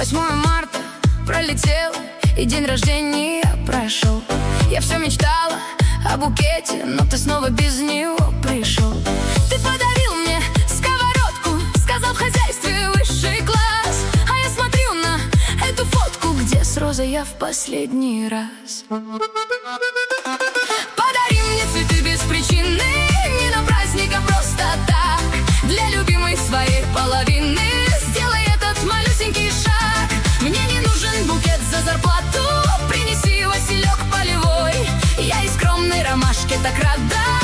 8 марта пролетел, и день рождения прошел. Я все мечтала о букете, но ты снова без него пришел. Ты подарил мне сковородку, сказал в хозяйстве высший класс. А я смотрю на эту фотку, где с розой я в последний раз. Подари мне цветы без причины, не на праздник, а просто так. Для любимой своей половины сделай этот малюсенький шаг. Мне не нужен букет за зарплату, принеси василек полевой. Я из скромной ромашки так рада.